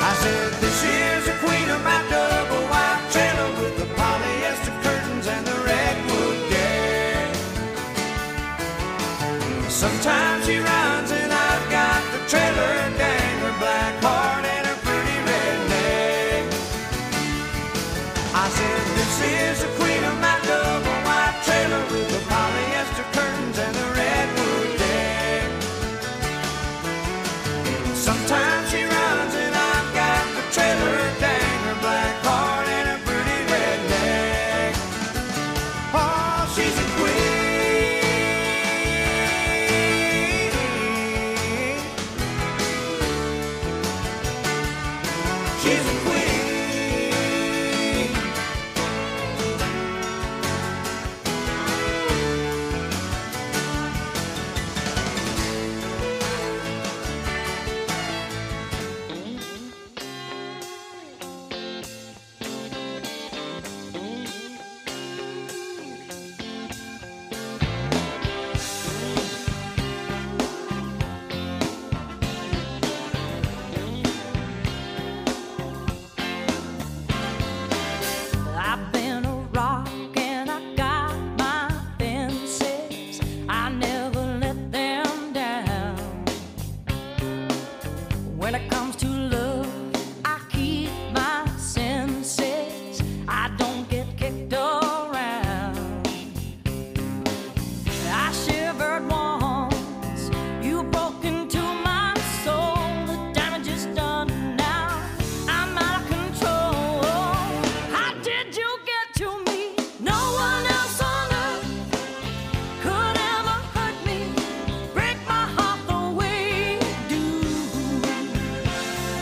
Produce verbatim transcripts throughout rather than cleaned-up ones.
I said, this is the queen of my double wide trailer with the polyester curtains and the redwood deck. Sometimes she runs and I've got the trailer dang, her black heart and her pretty redneck. I said, this is the queen of my double wide trailer with the polyester curtains and the redwood deck. Sometimes she runs and I've got the trailer dang, her black heart and her pretty redneck. Oh, she's a queen. She's a queen. I've been a rock and I got my fences. I never let them down. When it comes to love, I keep my senses. I don't get kicked around. I shivered once, you broke into my soul. The damage is done now, I'm out of control. How did you get to me? No one else on earth could ever hurt me, break my heart the way you do.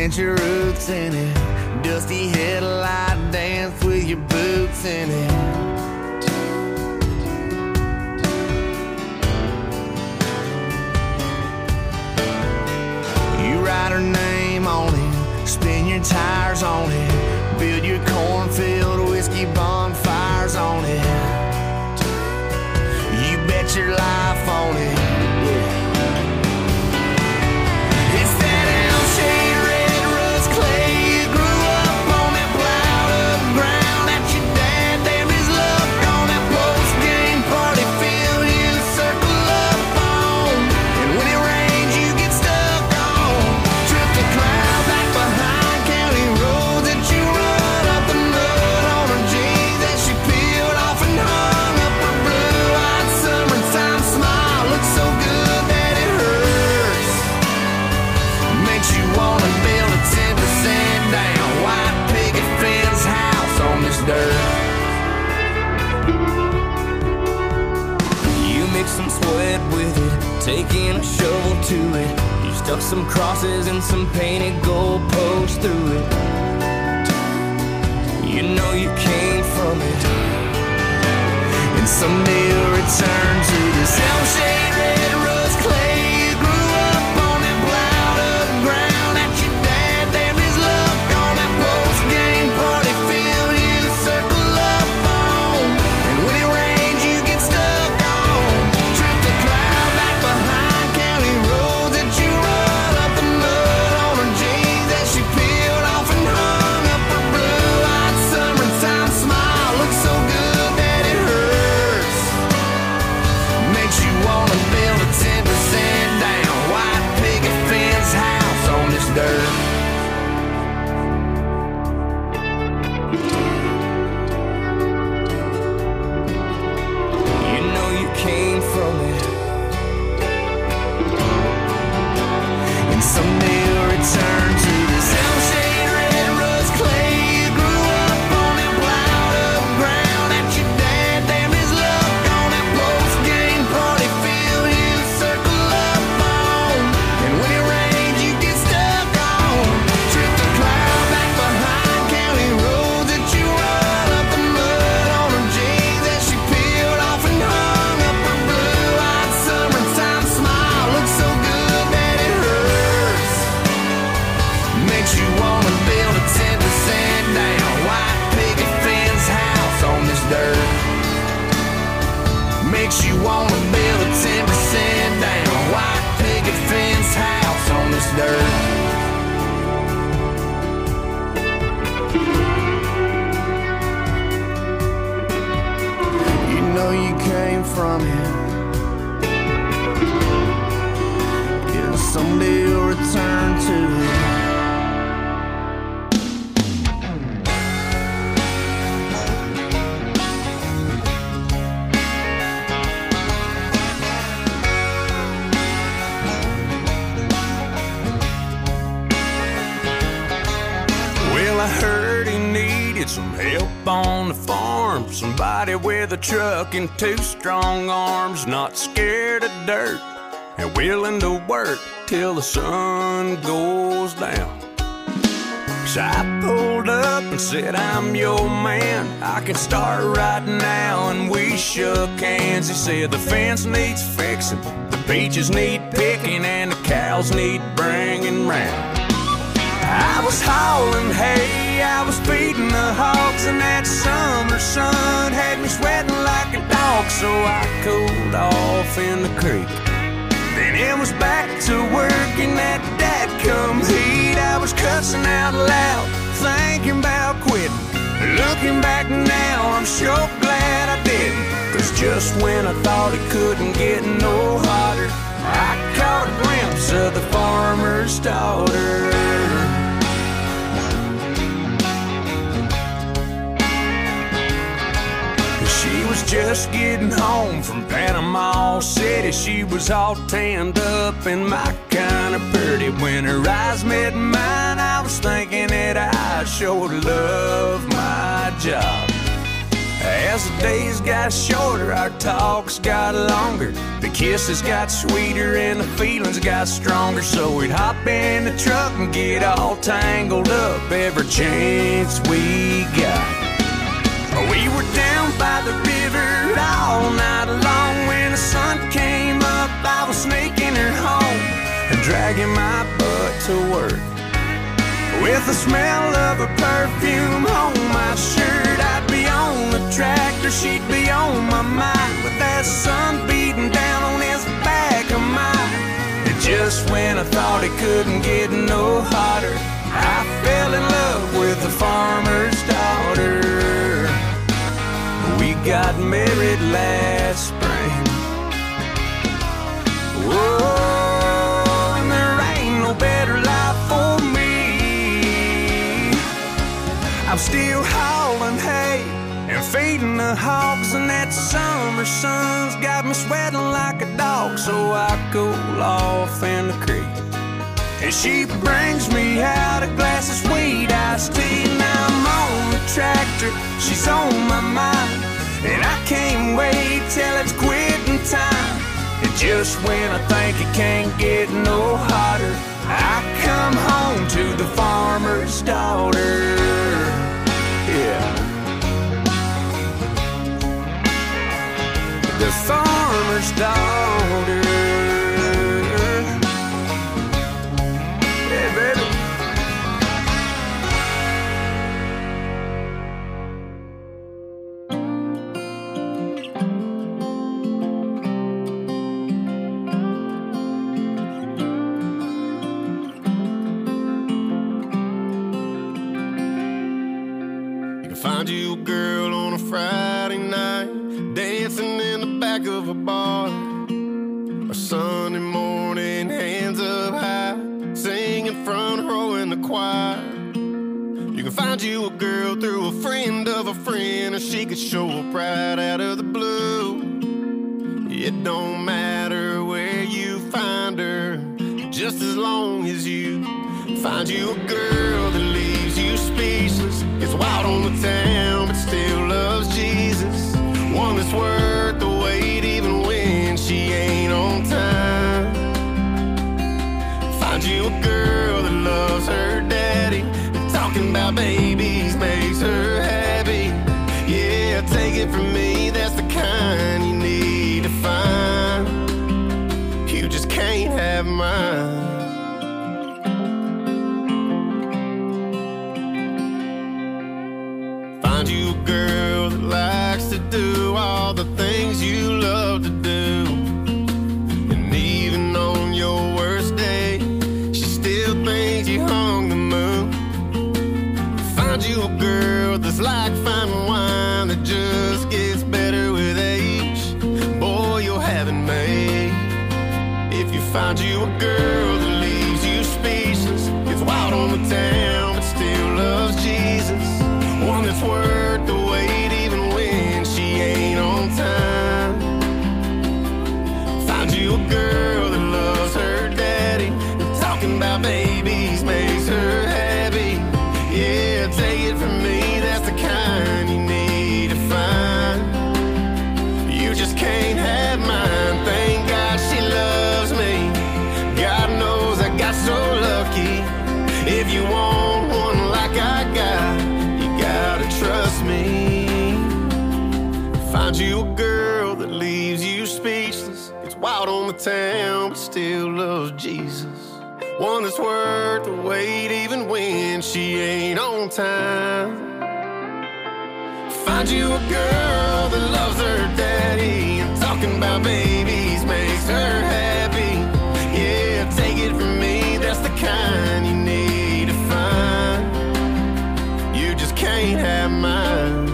plant your roots in it. Dusty headlight dance with your boots in it. You write her name on it, spin your tires on it, build your cornfield whiskey bonfires on it. You bet your life on it. Yeah. It's that Elm-shaped red rust clay. You grew up on that plowed up ground that your dad damned his luck on. That post-game party field you circle up on. And when it rains you get stuck on. Trip the cloud back behind county roads that you run up the mud on her jeans that she peeled off and hung up her blue-eyed summertime smile. Looks so good that it hurts. Makes you wanna build a ten percent down white picket fence house on this dirt. You mix some sweat with it, taking a shovel to it. You stuck some crosses and some painted goalposts through it. You know you came from it, and someday you'll return to this Elm-shaped red rust clay. You grew up on that plowed up ground that your dad damned his luck on. That post-game party field you circle up on. And when it rains you get stuck on. Trip the cloud back behind county roads that you run up the mud on her jeans that she peeled off and hung up her blue-eyed summertime smile. Looks so good that it hurts. Makes you wanna build a ten percent down white picket fence house on this dirt. You know you came from it, and someday you'll return to this Elm-shaped red rust clay. You grew up on that plowed up ground that your dad damned his luck on. That post-game party field you circle up on. And when it rains you get stuck on. Trip the cloud back behind county roads that you run up the mud on her jeans that she peeled off and hung up her blue-eyed summertime smile. Looks so good that it hurts. Makes you wanna build a ten percent down white picket fence house on this dirt. Makes you wanna build a ten percent down white picket fence house on this dirt. You know you came from it, yeah, someday you'll return to it. Well, I heard he needed some help on the farm. Somebody with a truck and two strong arms, not scared of dirt and willing to work till the sun goes down. So I pulled up and said, I'm your man, I can start right now. And we shook hands. He said the fence needs fixing, the beaches need picking, and the cows need bringing round. I was hauling hay, I was feeding the hogs, and that summer sun had me sweating like a dog. So I cooled off in the creek, then it was back to work in that dadgum heat. I was cussing out loud, thinking about quitting. Looking back now, I'm sure glad I didn't. Cause just when I thought it couldn't get no hotter, I caught a glimpse of the farmer's daughter. She was just getting home from Panama City. She was all tanned up and my kind of pretty. When her eyes met mine, I was thinking that I sure love my job. As the days got shorter, our talks got longer. The kisses got sweeter and the feelings got stronger. So we'd hop in the truck and get all tangled up every chance we got. We were down by the river all night long. When the sun came up, I was sneaking her home and dragging my butt to work. With the smell of her perfume on my shirt, I'd be on the tractor, she'd be on my mind, with that sun beating down on his back of mine. And just when I thought it couldn't get no hotter, I fell in love with the farmer's daughter. We got married last spring. Whoa, and there ain't no better life for me. I'm still hauling hay and feeding the hogs, and that summer sun's got me sweating like a dog. So I cool off in the creek, and she brings me out a glass of sweet iced tea. Now I'm on the tractor, she's on my mind, and I can't wait till it's quitting time. And just when I think it can't get no hotter, I come home to the farmer's daughter. Yeah, the farmer's daughter. Yeah, baby. Find you a girl on a Friday night, dancing in the back of a bar, or Sunday morning, hands up high, singing front row in the choir. You can find you a girl through a friend of a friend, or she could show up right out of the blue. It don't matter where you find her, just as long as you find you a girl that leaves you speechless, gets wild on the town but still loves Jesus, one that's worth the wait even when she ain't on time. Find you a girl that loves her daddy, and talking about babies makes her happy. Yeah, take it from me, that's the kind you need to find. You just can't have mine. Find you a girl that likes to do all the things you love to do, and even on your worst day, she still thinks you hung the moon. Find you a girl that's like fine wine that just gets better with age. Boy, you'll have it made. If you find you a girl that leaves you speechless, gets wild on the town but still loves Jesus, one that's worth the wait even when she ain't on time. Find you a girl that loves her daddy, and talking about babies makes her happy. Yeah, take it from me, that's the kind you need to find. You just can't have mine. Thank God she loves me, God knows I got so lucky. If you want one like I got, trust me. Find you a girl that leaves you speechless, gets wild on the town but still loves Jesus, one that's worth the wait even when she ain't on time. Find you a girl that loves her daddy, and talking about babies makes her happy. Yeah, take it from me, that's the kind you need to find. You just can't have mine.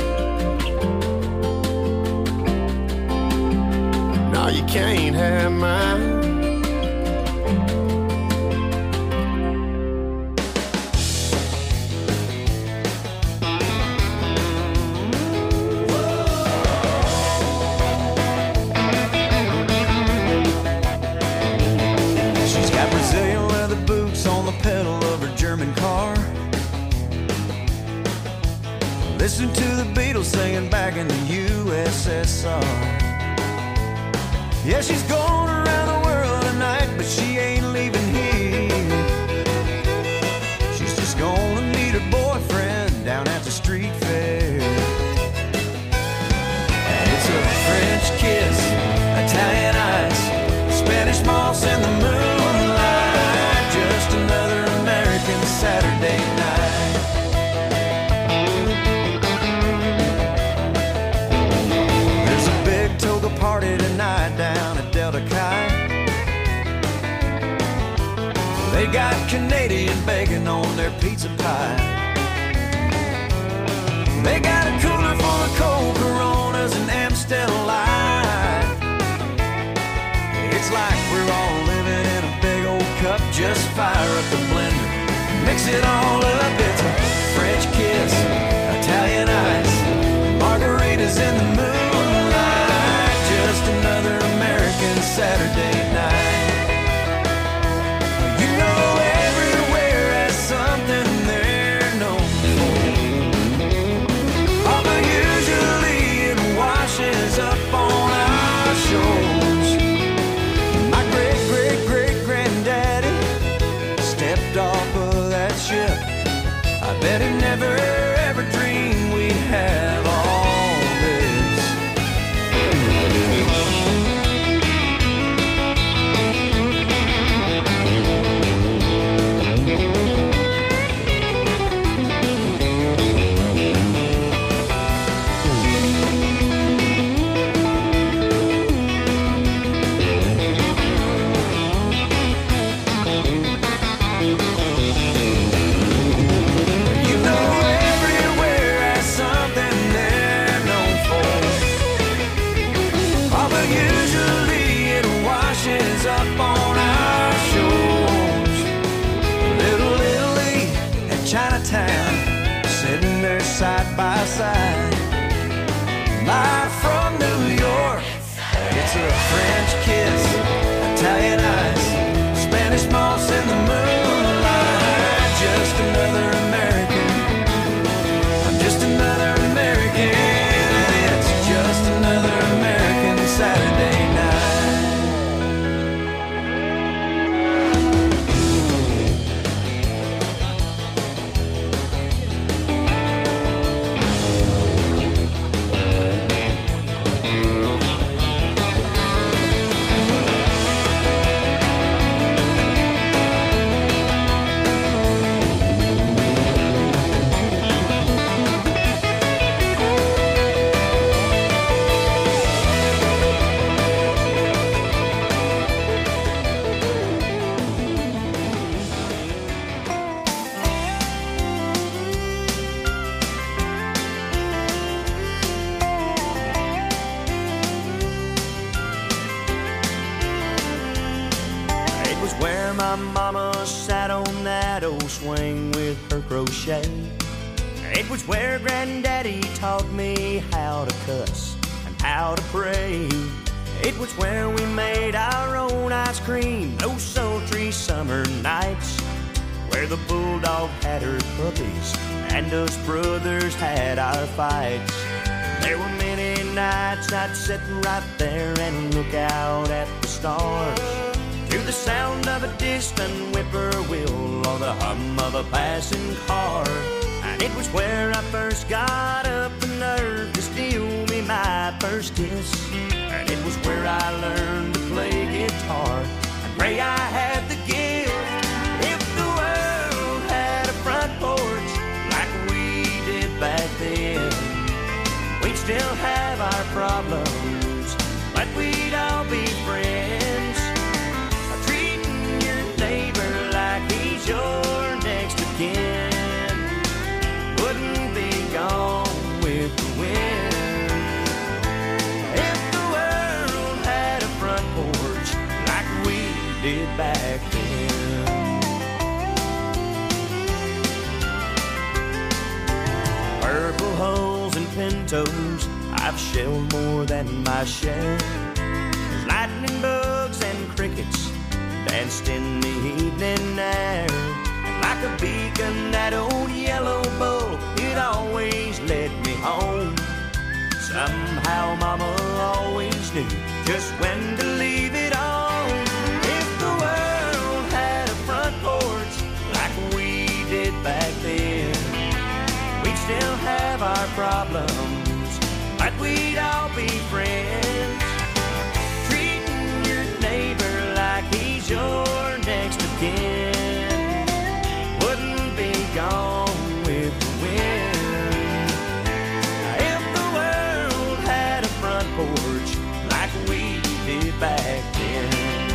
No, you can't have mine. She's got Brazilian leather boots on the pedal of her German car. Listen to the Beatles singing back back in the U S S R. Yeah, she's going around the world tonight, but she ain't leaving here. She's just gonna meet her boyfriend down at the street fair. And it's a French kiss, Italian ice, Spanish moss in the moonlight, just another American Saturday night. There's a big toga party tonight down at Delta Chi. They got Canadian bacon on their pizza pie. They got a cooler full of cold Coronas and Amstel Light. It's like we're all living in a big old cup. Just fire up the blender, mix it all up. It's a French kiss, Italian ice, margaritas in the moonlight, just another American Saturday night. You know everywhere has something they're known for, although usually it washes up on our shores. My great, great, great granddaddy stepped off of that ship. I bet he never ever dreamed we'd have all this. You know everywhere has something they're known for, although usually it washes up on our shores. Little Italy and Chinatown sitting there side by side. Live from New York, it's a French kiss, Italian ice, Spanish moss in the moonlight, just another American. I'm just another American. It's just another American Saturday night. It was where my mama sat on that old swing with her crochet. It was where Granddaddy taught me how to cuss and how to pray. It was where we made our own ice cream those sultry summer nights, where the bulldog had her puppies and us brothers had our fights. There were many nights I'd sit right there and look out at the stars, to the sound of a distant whippoorwill or the hum of a passing car. And it was where I first got up the nerve to steal me my first kiss. And it was where I learned to play guitar and pray I had the gift. If the world had a front porch like we did back then, we'd still have our problems, but we'd all be friends. Treating your neighbor like he's your next of kin wouldn't be gone with the wind. If the world had a front porch like we did back then. Purple hulls and pintos, I've shelled more than my share. There's lightning bugs and crickets danced in the evening air. And like a beacon, that old yellow bull, it always led me home. when to leave it on. If the world had a front porch like we did back then, we'd still have our problems, but we'd all be friends. Treating your neighbor like he's your next of kin wouldn't be gone with the wind. If the world had a front porch like we did back then,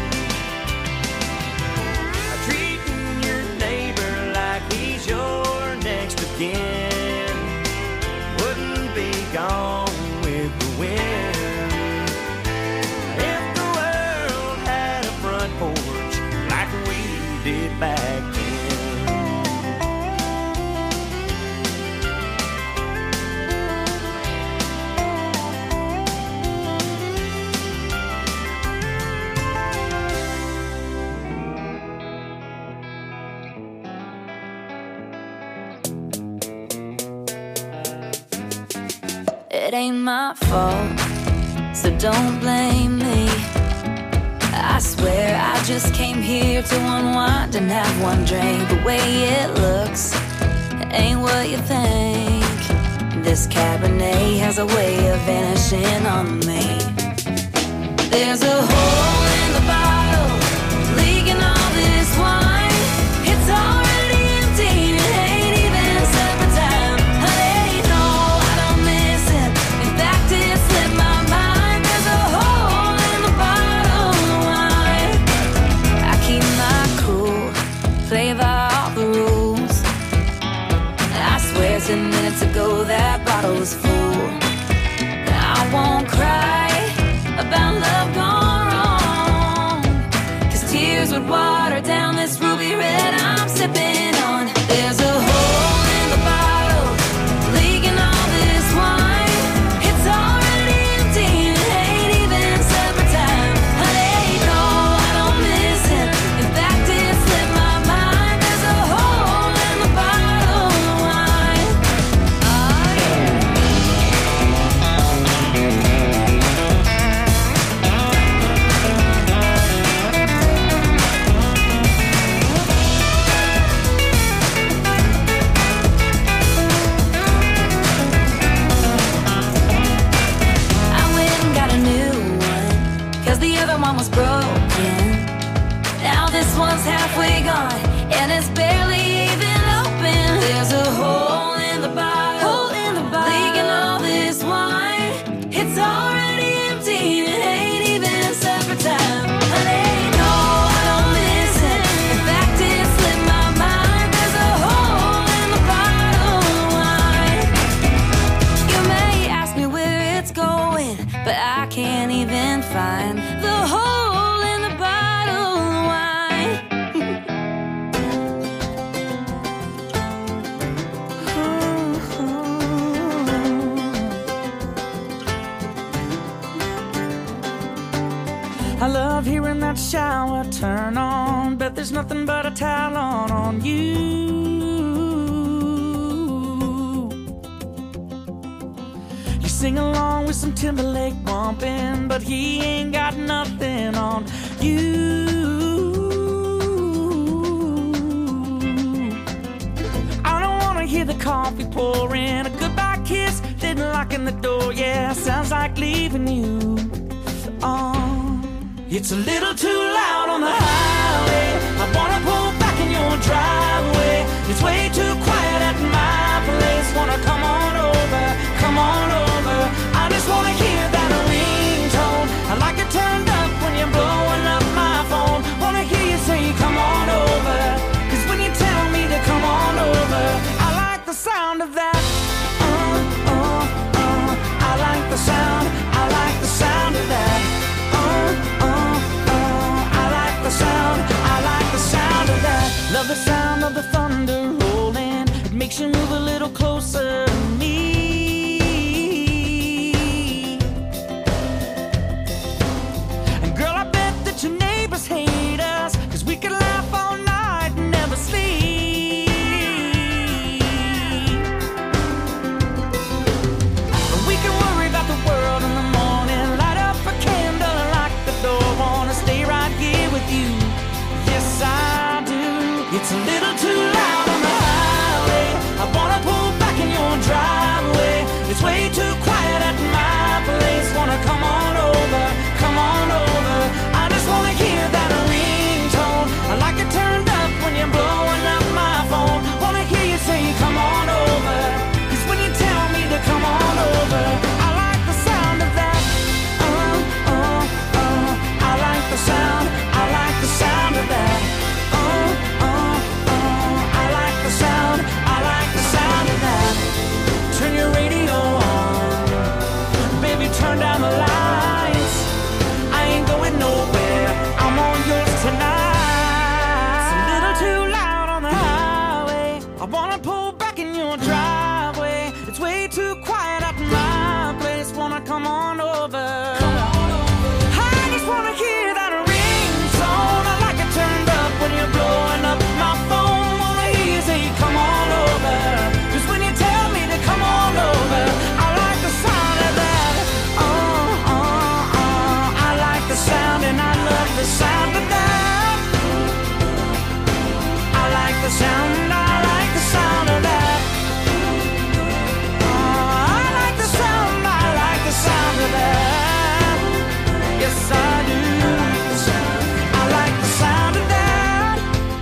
treating your neighbor like he's your next of kin wouldn't be gone with the wind. If the world had a front porch like we did back then. It ain't my fault, so don't blame me. I swear I just came here to unwind and have one drink. The way it looks ain't what you think. This Cabernet has a way of vanishing on me. There's a hole in the bottle, leaking all this wine. It's already empty, it ain't even supper time. Honey, no, I don't miss it. In fact, it slipped my mind. There's a hole in the bottle of wine. I keep my cool, play by all the rules. I swear ten minutes ago that bottle was full. I won't cry about love gone wrong, 'cause tears would water down this ruby red I'm sipping on. There's a hole in the bottle, leaking all this wine. It's already empty, it ain't even supper time. Honey, no, I don't miss it. In fact, it slipped my mind. There's a hole in the bottle of wine. Oh, yeah. I went and got a new one, 'cause the other one was broken. Now this one's halfway gone, and it's barely even open. There's a hole in the bottle, hole in the bottle, leaking all this wine. It's already empty, it ain't even supper time. Honey, no, I don't miss it. In fact, it slipped my mind. There's a hole in the bottle of wine. You may ask me where it's going, but I can't even find the hole in the bottle of wine. I love hearing that shower turn on, bet there's nothing but a towel on on you. You sing along with some Timberlake bumping, but he ain't got nothing on you. I don't wanna hear the coffee pouring, a goodbye kiss, then locking the door. Yeah, sounds like leaving you on. It's a little too loud on the highway. I wanna pull back in your driveway. It's way too quiet at my place. Wanna come on over, come on over. I just wanna hear that ringtone. I like it turned up when you're blowing up my phone. Wanna hear you say come on over, 'cause when you tell me to come on over, I like the sound of that. Uh, uh, uh. I like the sound, I like the sound of that. Uh, uh, uh. I like the sound, I like the sound of that. Love the sound of the thunder rolling little too loud on the highway. I wanna pull back in your driveway. It's way too quiet at my place. Wanna come on over, come on over. I just wanna hear that ringtone. I like it turned up when you're blowing up my phone. Wanna hear you say come on over. Cause when you tell me to come on over, I like the sound of that. Uh, uh, uh. I like the sound, I like the sound of that. Uh, uh, uh. I like the sound, I like the sound of that. Turn your radio on, baby, turn down the lights. I ain't going nowhere, I'm on yours tonight. It's a little too loud on the highway. I wanna pull back in your driveway. It's way too quiet at my place. Wanna come on over. I just wanna hear that ringtone. I like it turned up when you're blowing up my phone. Wanna hear you say come on over. Cause when you tell me to come on over, I like the sound of that. Uh, uh, uh. I like the sound and I love the sound of that. I like the sound, I like the sound of that. Uh, I like the sound, I like the sound of that. Yes, I do. I like the sound of that.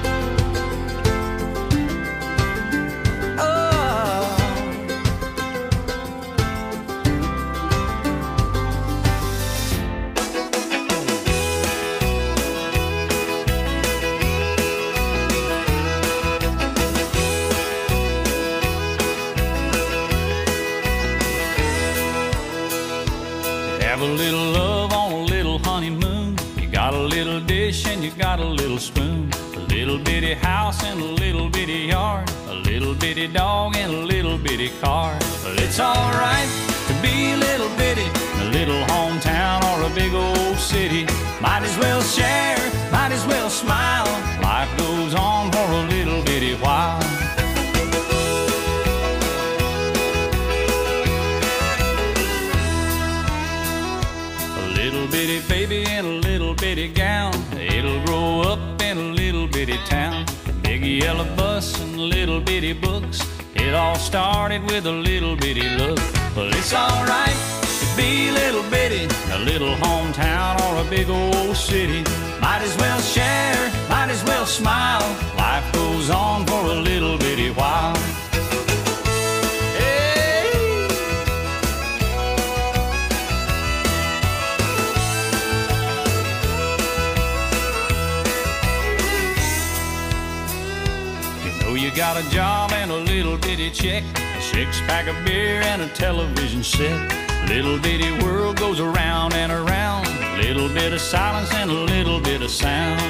Oh. Have a little love on a little honeymoon. You got a little dish and you got a little spoon. A little bitty house and a little bitty yard. A little bitty dog and a little bitty car. But it's alright to be a little bitty in a little hometown or a big old city. Might as well share, might as well smile. Life goes on for a little bitty while. Little bitty baby in a little bitty gown. It'll grow up in a little bitty town. Big yellow bus and little bitty books. It all started with a little bitty look. Well, it's alright to be a little bitty in a little hometown or a big old city. Might as well share, might as well smile. Life goes on for a little bitty while. You got a job and a little bitty check, a six-pack of beer and a television set. Little bitty world goes around and around. Little bit of silence and a little bit of sound.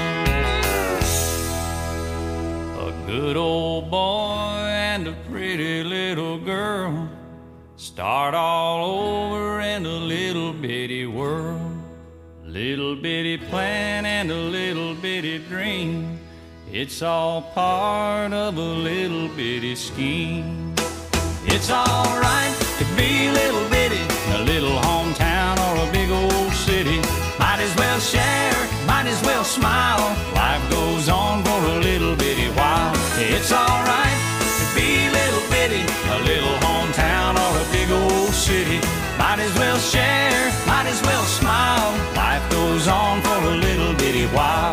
A good old boy and a pretty little girl start all over in a little bitty world. Little bitty plan and a little bitty dream. It's all part of a little bitty scheme. It's alright to be a little bitty in a little hometown or a big old city. Might as well share, might as well smile. Life goes on for a little bitty while. It's alright to be a little bitty in a little hometown or a big old city. Might as well share, might as well smile. Life goes on for a little bitty while.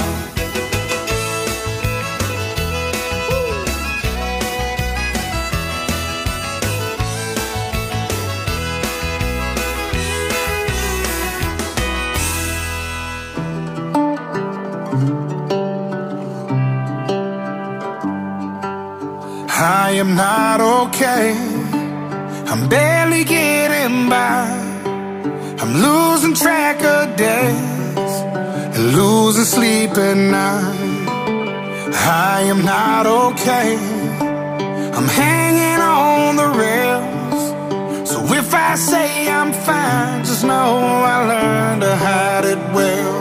I am not okay. I'm barely getting by. I'm losing track of days and losing sleep at night. I am not okay. I'm hanging on the rails. So if I say I'm fine, just know I learned to hide it well.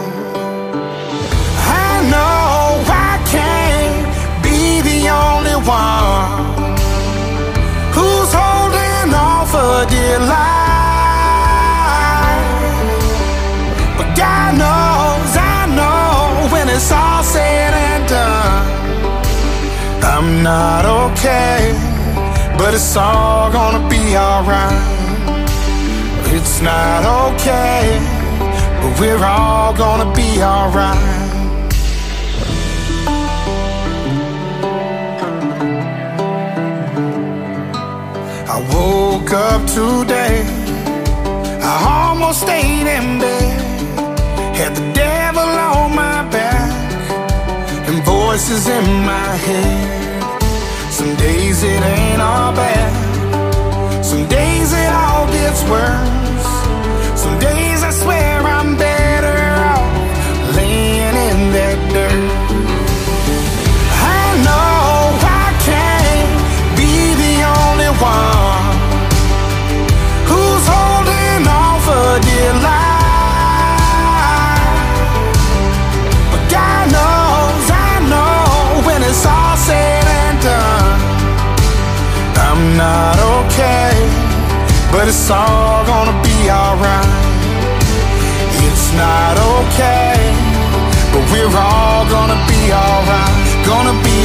I know I can't be the only one who's holding on for dear life. But God knows, I know, when it's all said and done, I'm not okay, but it's all gonna be alright. It's not okay, but we're all gonna be alright. I woke up today, I almost stayed in bed, had the devil on my back and voices in my head. Some days it ain't all bad, some days it all gets worse. Some days I swear I'm better off laying in that dirt. I know I can't be the only one who's holding on for dear life, but God knows, I know, when it's all said and done, I'm not okay, but it's all gonna be alright. It's not okay, but we're all gonna be alright. Gonna be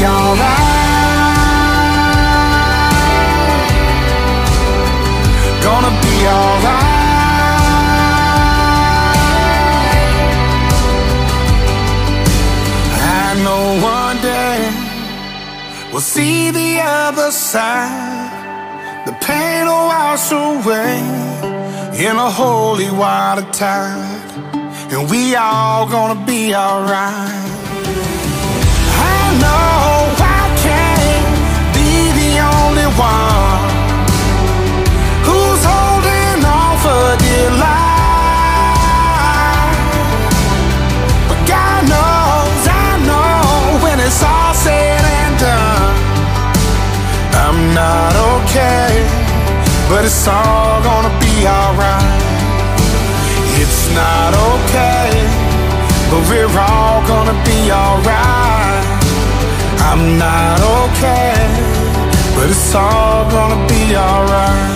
alright. Gonna be alright. I know one day we'll see the other side. The pain will wash away in a holy water tide, and we all gonna be alright. I know I can't be the only one who's holding on for dear life, but God knows, I know, when it's all said and done, I'm not okay, but it's all gonna be alright. It's not okay, but we're all gonna be alright. I'm not okay, but it's all gonna be alright.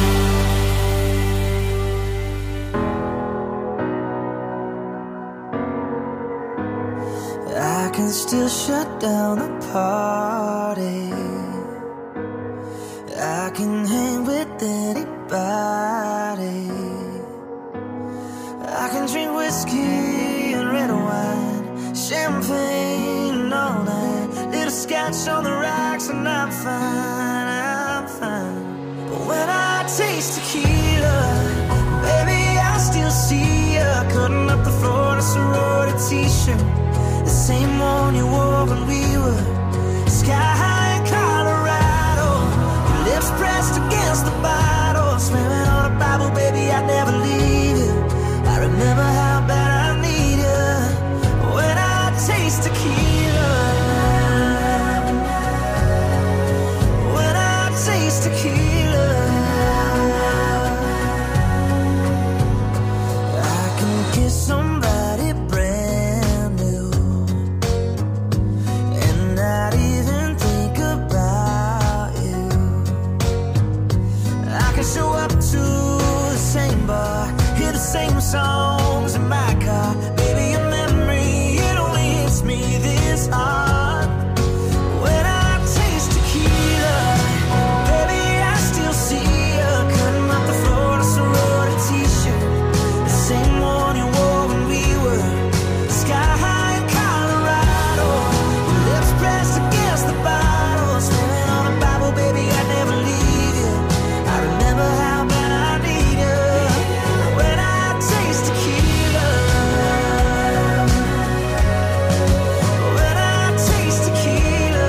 I can still shut down the party, I can hang with anybody, I can drink whiskey and red wine, champagne all night, little scotch on the rocks, and I'm fine, I'm fine. But when I taste tequila, baby, I still see ya cutting up the floor in a sorority t-shirt, the same one you wore when we were sky high in Colorado. Your lips pressed against the bottle, swearing on a Bible, baby, I'd never leave you. I remember how bad I need you when I taste tequila. When I taste tequila, I can kiss somebody brand new and not even think about you. I can show up to the same bar, hear the same songs in my car. Baby, your memory, it only hits me this hard. When I taste tequila, baby, I still see you cutting up the floor in a sorority t-shirt, the same one you wore when we were sky high in Colorado. Your lips pressed against the bottle, swearing on a Bible, baby, I'd never leave you. I remember how bad I need you when I taste tequila. When I taste tequila.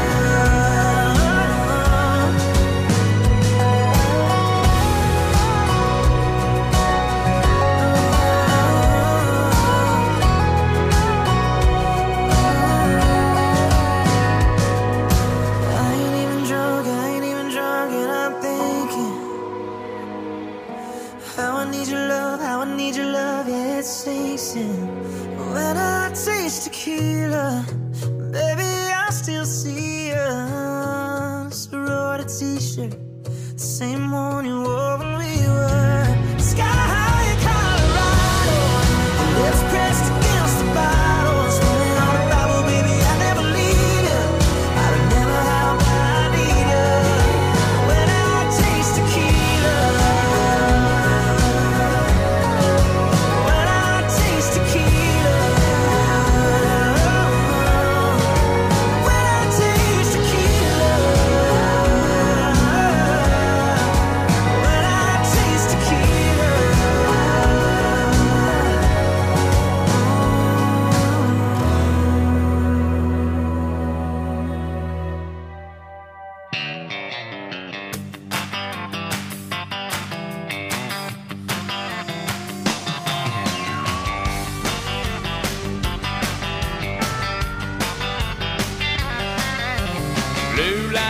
I ain't even drunk, I ain't even drunk, and I'm thinking how I need your love, how I need your love, yeah, it sinks in. When I taste tequila, baby, I still see you. Sorority t-shirt, the same one you wore when we were sky high in Colorado. Your lips pressed against the bottle, swearing on a Bible, baby, I never leave you. I remember how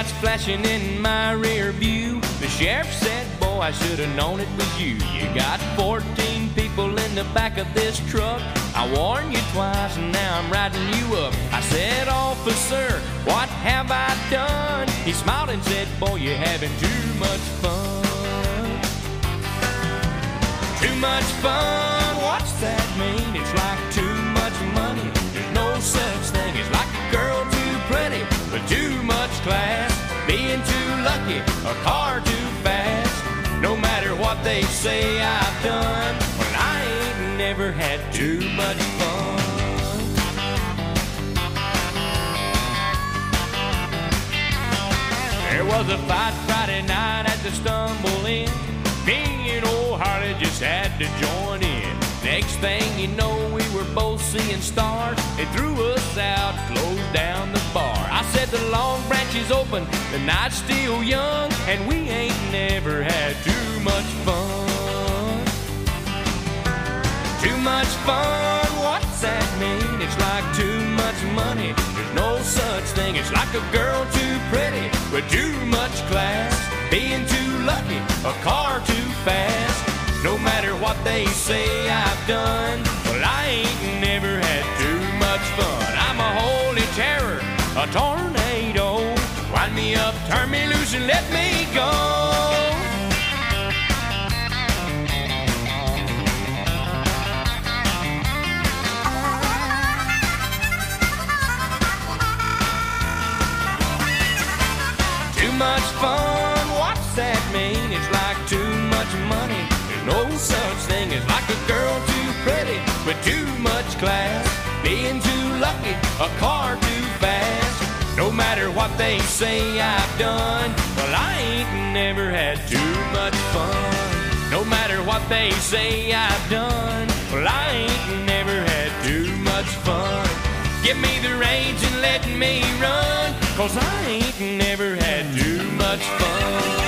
lights flashing in my rear view. The sheriff said, boy, I should have known it was you. You got fourteen people in the back of this truck. I warned you twice and now I'm riding you up. I said, officer, what have I done? He smiled and said, boy, you're having too much fun. Too much fun, what's that mean? It's like too much money. There's no such thing as like a girl too pretty, but too much class. Being too lucky, a car too fast. No matter what they say I've done, well, I ain't never had too much fun. There was a fight Friday night at the Stumble Inn. Me and old Harley just had to join in. Next thing you know, we were both seeing stars. They threw us out, closed down the bar. I said the Long Branch is open, the night's still young, and we ain't never had too much fun. Too much fun, what's that mean? It's like too much money. There's no such thing. It's like a girl too pretty with too much class. Being too lucky, a car too fast. No matter what they say I've done, well, I ain't never had too much fun. I'm a holy terror, a tornado. Wind me up, turn me loose, and let me go. Too much fun, what's that mean? It's like too much money. There's no such thing as like a girl too pretty with too much class. Being too lucky, a car too fast. No matter what they say I've done, well, I ain't never had too much fun. No matter what they say I've done, well, I ain't never had too much fun. Give me the reins and let me run, 'cause I ain't never had too much fun.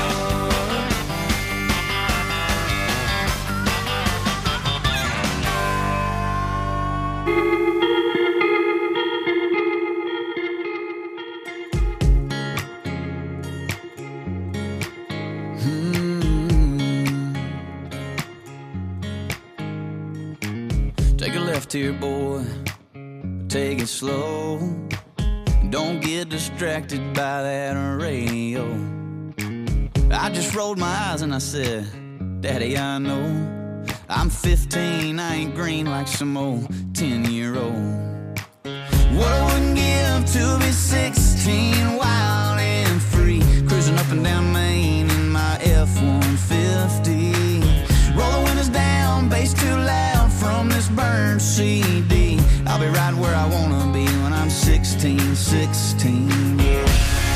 Take a left here, boy. Take it slow. Don't get distracted by that radio. I just rolled my eyes and I said, Daddy, I know I'm fifteen, I ain't green like some old ten-year-old. What I wouldn't give to be sixteen, wild and free, cruising up and down Main in my F one fifty. Roll the windows down, bass too loud from this burned C D. I'll be right where I wanna be when I'm sixteen, sixteen, yeah.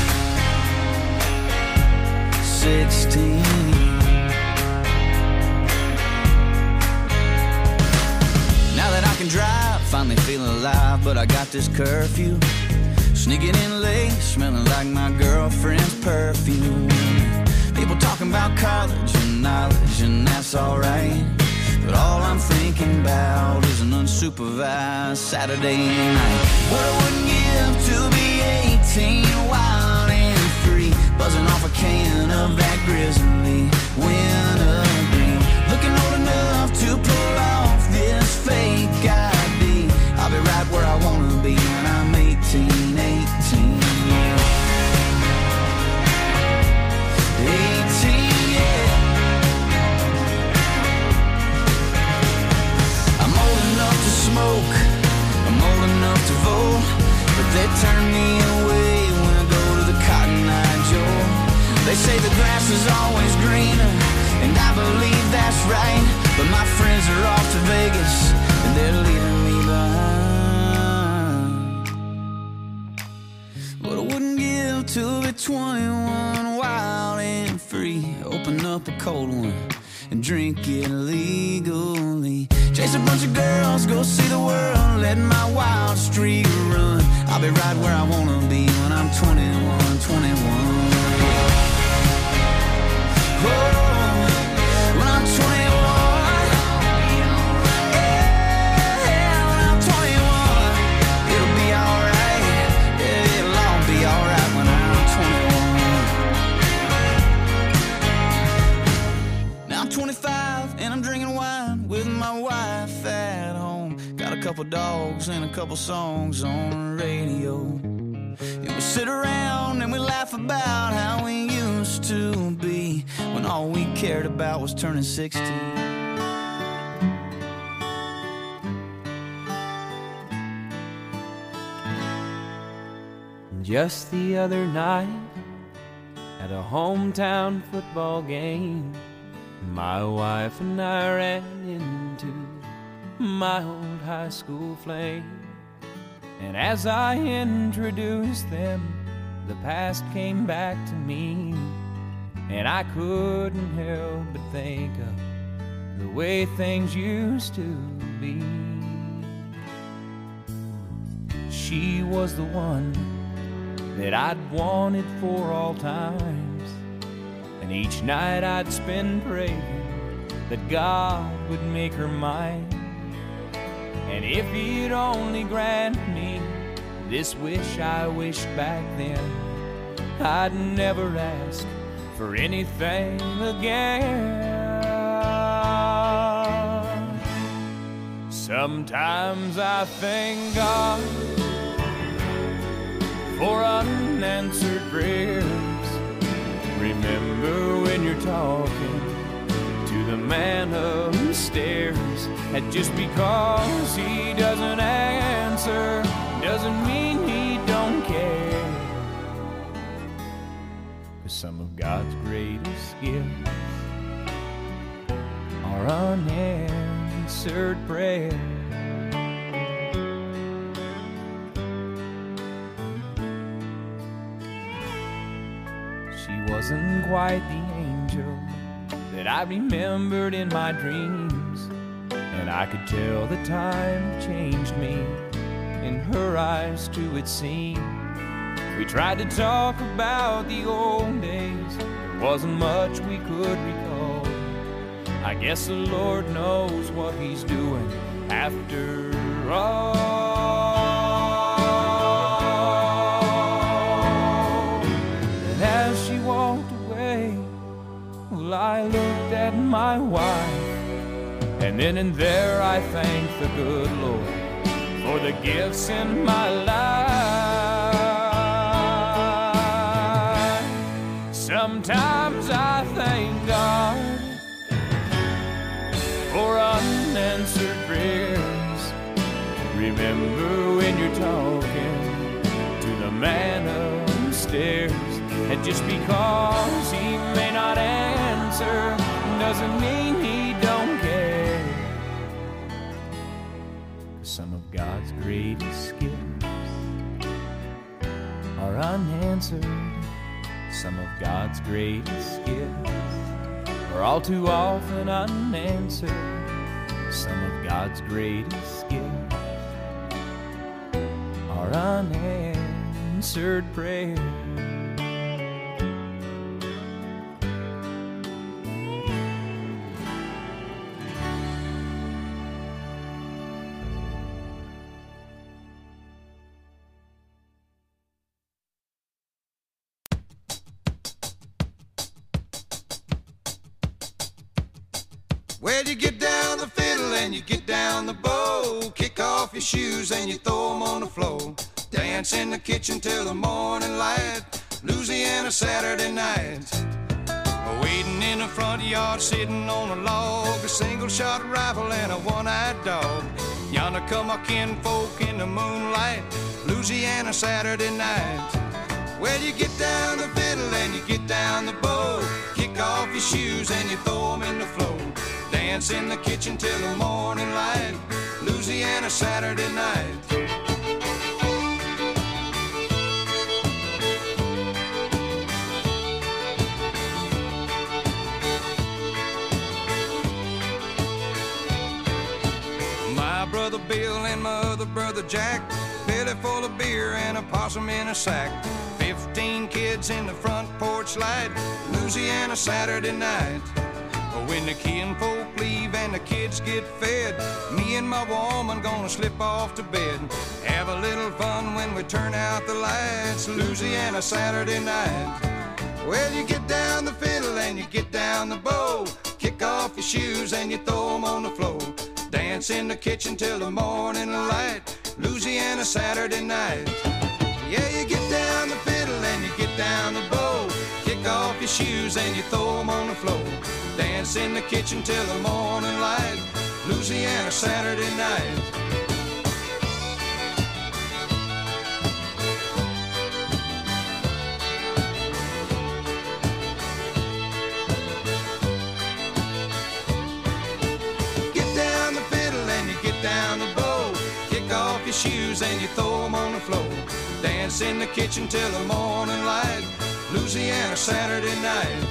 sixteen. Now that I can drive, finally feeling alive, but I got this curfew. Sneaking in late, smelling like my girlfriend's perfume. People talking about college and knowledge, and that's alright. But all I'm thinking about is an unsupervised Saturday night. What I wouldn't give to be eighteen, wild and free, buzzing off a can of that grizzly wintergreen. Looking old enough to pull off this fake I D. I'll be right where I wanna be when I'm eighteen, eighteen, yeah. eighteen, yeah. I'm old enough to smoke, I'm old enough to vote, but they turn me away when I go to the Cotton Eye Joe. They say the grass is always greener, and I believe that's right, but my friends are off to Vegas, and they're leaving me behind. What I wouldn't give to be twenty-one, wild and free, open up a cold one and drink it legally. Chase a bunch of girls, go see the world, let my wild streak run. I'll be right where I wanna be when I'm twenty-one, twenty-one. Oh, when I'm twenty-one, yeah, when I'm twenty-one, it'll be alright, yeah, it'll all be alright when I'm twenty-one. couple dogs and a couple songs on the radio. And we sit around and we laugh about how we used to be when all we cared about was turning sixty. Just the other night, at a hometown football game, my wife and I ran into my old high school flame. And as I introduced them, the past came back to me, and I couldn't help but think of the way things used to be. She was the one that I'd wanted for all times, and each night I'd spend praying that God would make her mine. And if he'd only grant me this wish I wished back then, I'd never ask for anything again. Sometimes I thank God for unanswered prayers. Remember when you're talking to the man upstairs, that just because he doesn't answer doesn't mean he don't care. 'Cause some of God's greatest gifts are unanswered prayers. She wasn't quite the angel that I remembered in my dreams, and I could tell the time changed me. In her eyes too it seemed. We tried to talk about the old days, there wasn't much we could recall. I guess the Lord knows what he's doing after all. And as she walked away, well, I looked at my wife, and then and there I thanked the good Lord for the gifts in my life. Sometimes I thank God for unanswered prayers. Remember when you're talking to the man upstairs, and just because he may not answer doesn't mean he don't care. 'Cause some of God's greatest gifts are unanswered. Some of God's greatest gifts are all too often unanswered. Some of God's greatest gifts are unanswered prayers. Well, you get down the fiddle and you get down the bow, kick off your shoes and you throw them on the floor, dance in the kitchen till the morning light, Louisiana Saturday night. Waiting in the front yard, sitting on a log, a single-shot rifle and a one-eyed dog. Yonder come my kinfolk in the moonlight, Louisiana Saturday night. Well, you get down the fiddle and you get down the bow, kick off your shoes and you throw them in the floor, dance in the kitchen till the morning light, Louisiana Saturday night. My brother Bill and my other brother Jack, belly full of beer and a possum in a sack, fifteen kids in the front porch light, Louisiana Saturday night. When the kinfolk leave and the kids get fed, me and my woman gonna slip off to bed, have a little fun when we turn out the lights, Louisiana Saturday night. Well, you get down the fiddle and you get down the bow, kick off your shoes and you throw them on the floor, Dance in the kitchen till the morning light. Louisiana Saturday night. Yeah, you get down the fiddle and you get down the bow. Kick off your shoes and you throw them on the floor. Dance in the kitchen till the morning light. Louisiana Saturday night. Shoes and you throw them on the floor. Dance in the kitchen till the morning light. Louisiana Saturday night.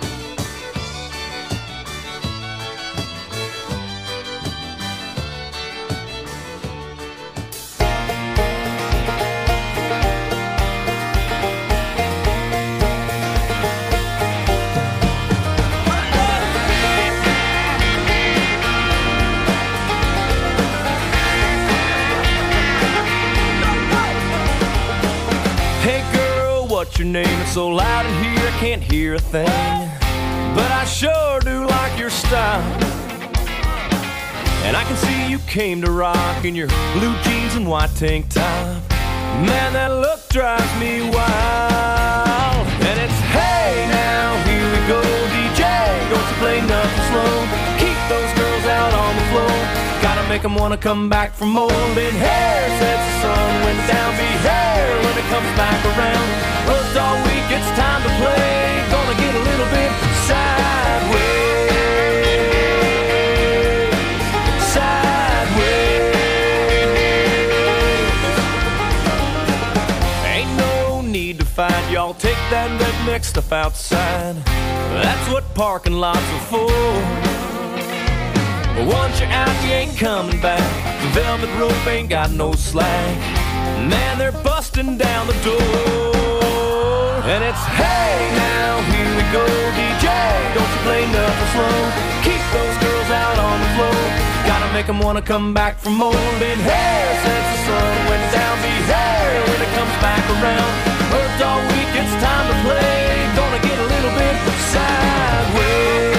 What's your name? It's so loud in here I can't hear a thing. But I sure do like your style. And I can see you came to rock in your blue jeans and white tank top. Man, that look drives me wild. And it's hey now, here we go, D J. Don't you play nothing slow. Keep those girls out on the floor. Gotta make them wanna come back for more. Been hair since the sun went down. Be hair when it comes back around. Worked all week, it's time to play. Gonna get a little bit sideways. Sideways. Ain't no need to fight, y'all. Take that redneck stuff outside. That's what parking lots are for. But once you're out, you ain't coming back. The velvet rope ain't got no slack. Man, they're busting down the door. And it's hey now, here we go, D J. Don't you play nothing slow. Keep those girls out on the floor. Gotta make them wanna come back for more. Been here since the sun went down. Be here when it comes back around. Worked all week, it's time to play. Gonna get a little bit sideways.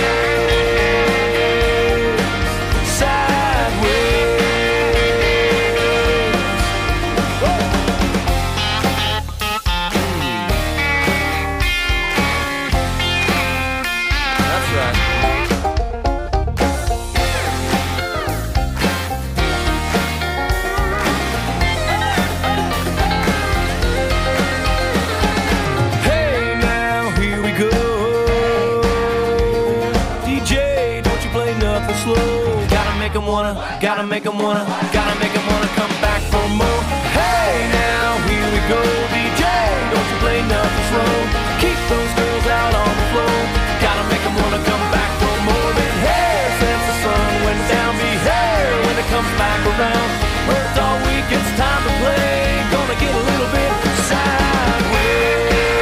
Wanna, gotta make them wanna, gotta make them wanna come back for more. Hey now, here we go, D J. Don't you play nothing slow. Keep those girls out on the floor. Gotta make them wanna come back for more. Been here since the sun went down. Be here when it comes back around. Worked all week, it's time to play. Gonna get a little bit sideways.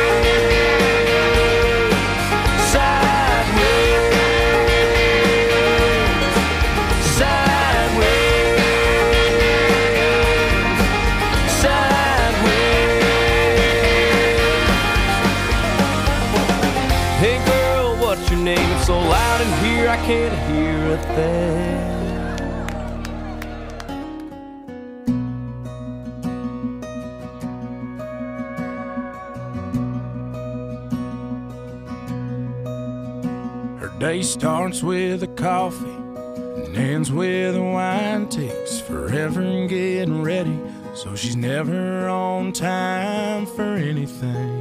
So loud in here I can't hear a thing. Her day starts with a coffee and ends with a wine. Takes forever in getting ready, so she's never on time for anything.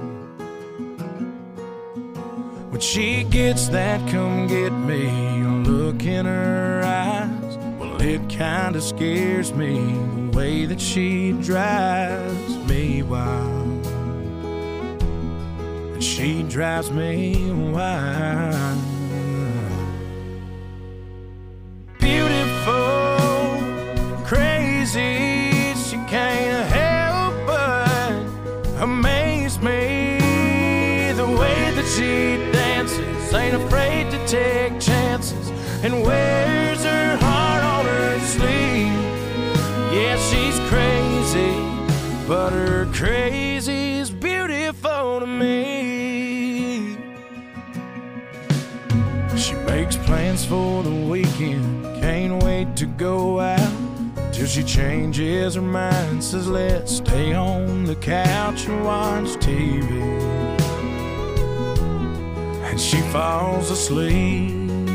When she gets that come get me look in her eyes, well, it kinda scares me the way that she drives me wild. And she drives me wild. Beautiful, crazy, she can't help but amaze me. The way that she dances, ain't afraid to take chances, and wears her heart on her sleeve. Yeah, she's crazy, but her crazy's beautiful to me. She makes plans for the weekend, can't wait to go out. Till she changes her mind, says let's stay on the couch and watch T V. And she falls asleep.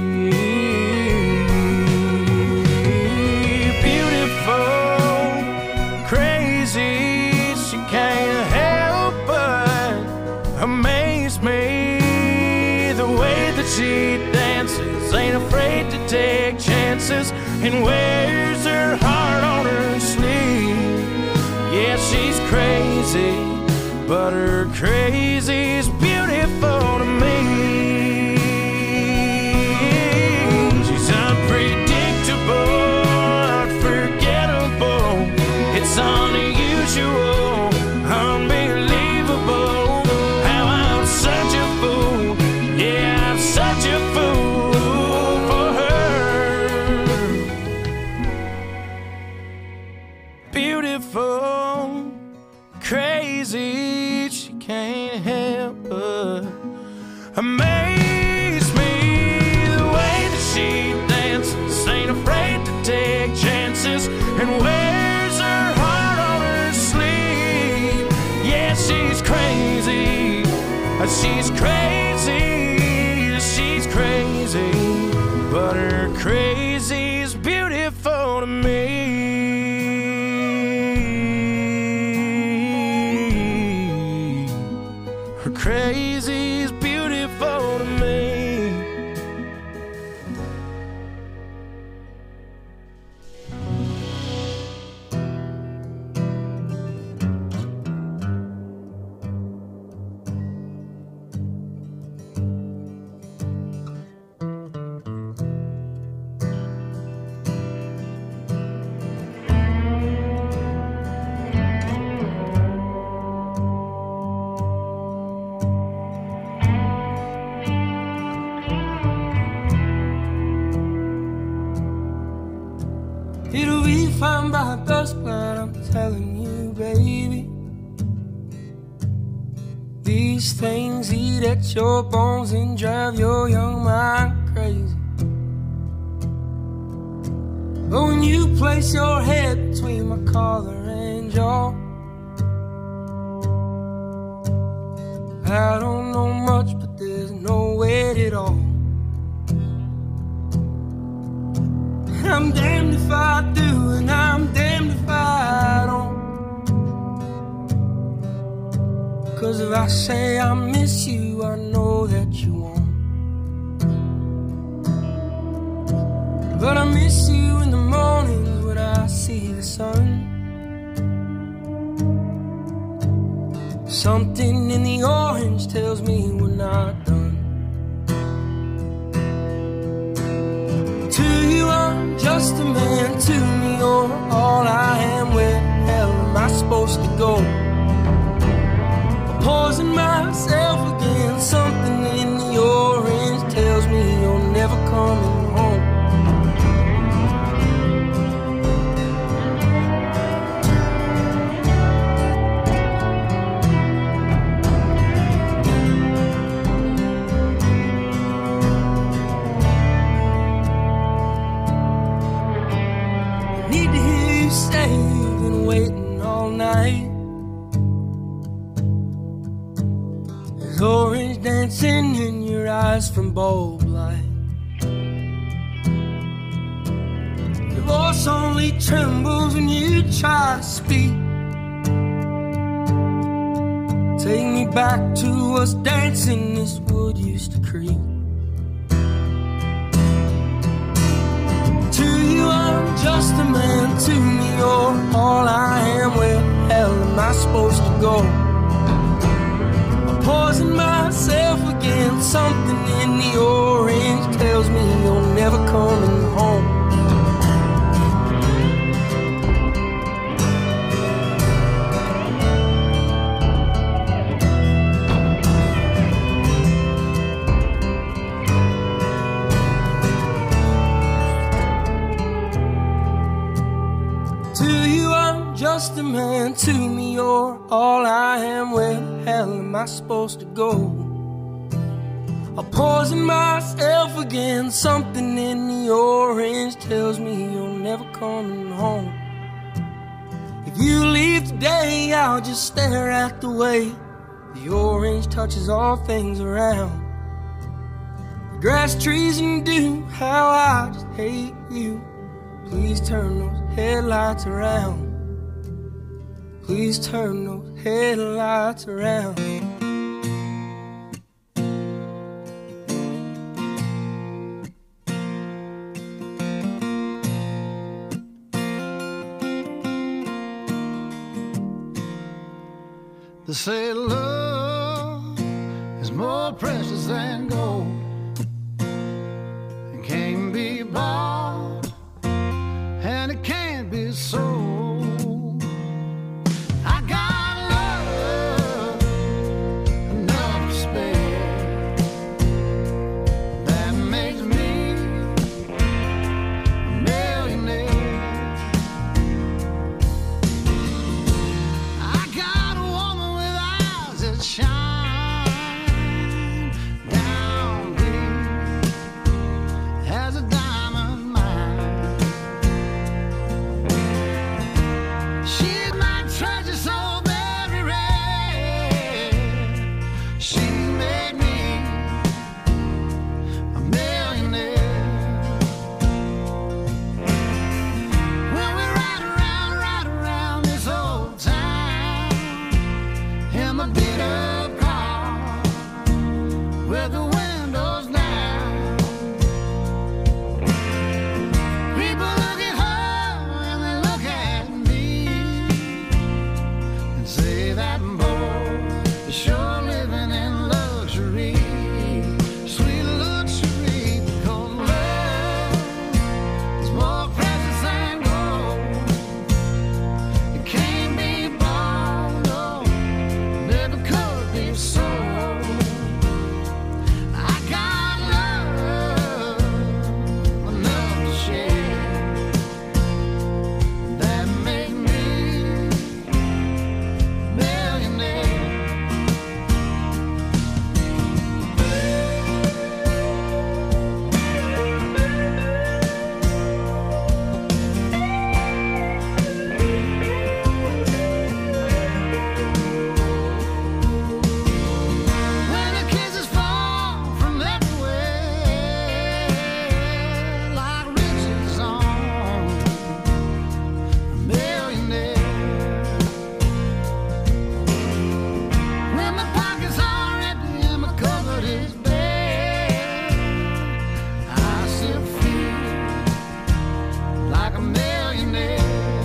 Beautiful, crazy, she can't help but amaze me. The way that she dances, ain't afraid to take chances, and wears her heart on her sleeve. Yeah, she's crazy, but her crazy's beautiful to me. She's unpredictable, unforgettable. It's unusual, unbelievable. How I'm such a fool. Yeah, I'm such a fool for her. Beautiful, crazy, she can't help but amaze me. The way that she dances, ain't afraid to take chances, and wears her heart on her sleeve. Yeah, she's crazy, she's crazy, she's crazy, but her crazy's beautiful to me. Her crazy's beautiful to me. It'll be fine by dusk, but I'm telling you, baby, these things eat at your bones and drive your young mind crazy. But when you place your head between my collar and jaw, I don't know much, but there's no weight at all. I'm damned if I do, and I'm damned if I don't. 'Cause if I say I miss you, I know that you won't. But I miss you in the mornings when I see the sun. Something in the orange tells me we're not done. To you I'm just a man, to me you're all I am. Where the hell am I supposed to go? Poison myself again. Something in the orange tells me you're never coming home. Need to hear you say you've been waiting all night. There's orange dancing in your eyes from bulb light. Your voice only trembles when you try to speak. Take me back to us dancing this wood used to creep. To you I'm just a man, to me you're all I am. Where the hell am I supposed to go? I'm poisoning myself again. Something in the orange tells me you're never coming home. Just a man, to me you're all I am. Where the hell am I supposed to go? I'm poison myself again. Something in the orange tells me you're never coming home. If you leave today, I'll just stare at the way the orange touches all things around. The grass, trees, and dew, how I just hate you. Please turn those headlights around. Please turn those headlights around. They say love is more precious than gold. It can't be bought and it can't be sold. I got love enough to spare. That makes me a millionaire. I got a woman with eyes that shine down deep as a diamond mine. She's my treasure so very rare. She made me a millionaire. When we ride around, ride around this old town in my beat up car with the windows down, people look at her and they look at me and say that boy is sure living in luxury, sweet luxury, because love is more precious than gold. It can't be bought, no, never could be sold. I got love enough to share. That make me a millionaire. When the kisses fall from everywhere like riches on a millionaire. When my pockets are empty and my cupboard is bare, I still feel like a millionaire.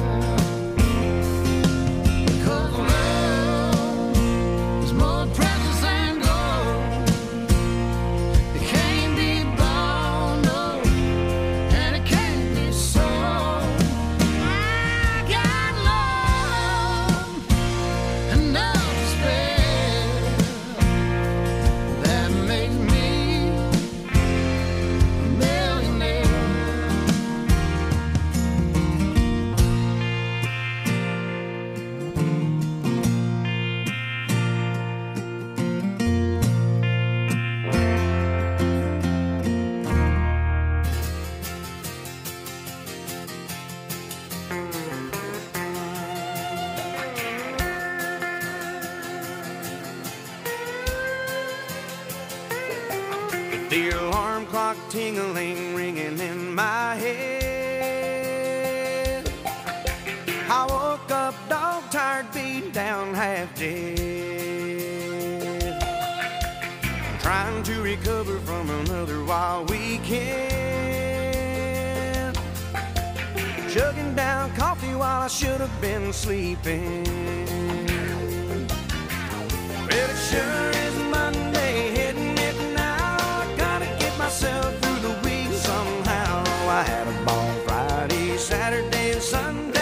Because love is more precious than gold. It can't be bought, no, and it can't be sold. I got love enough to spare. That makes me a millionaire. The alarm clock tingling, ringing in my head. I woke up dog tired, beat down, half dead. Trying to recover from another wild weekend. Chugging down coffee while I should have been sleeping. Well, it sure is Monday, hitting it now. I gotta get myself through the week somehow. I had a ball Friday, Saturday, and Sunday.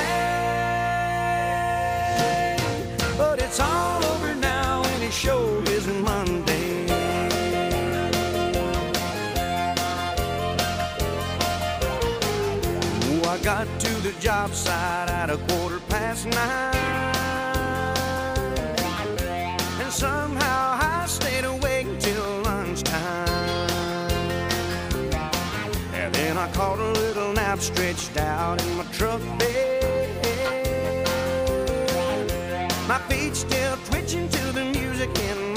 But it's all over now, and it sure isn't Monday. Oh, I got to the job site at a quarter past nine. And somehow I stayed awake till lunchtime. I'm stretched out in my truck bed. My feet still twitching to the music in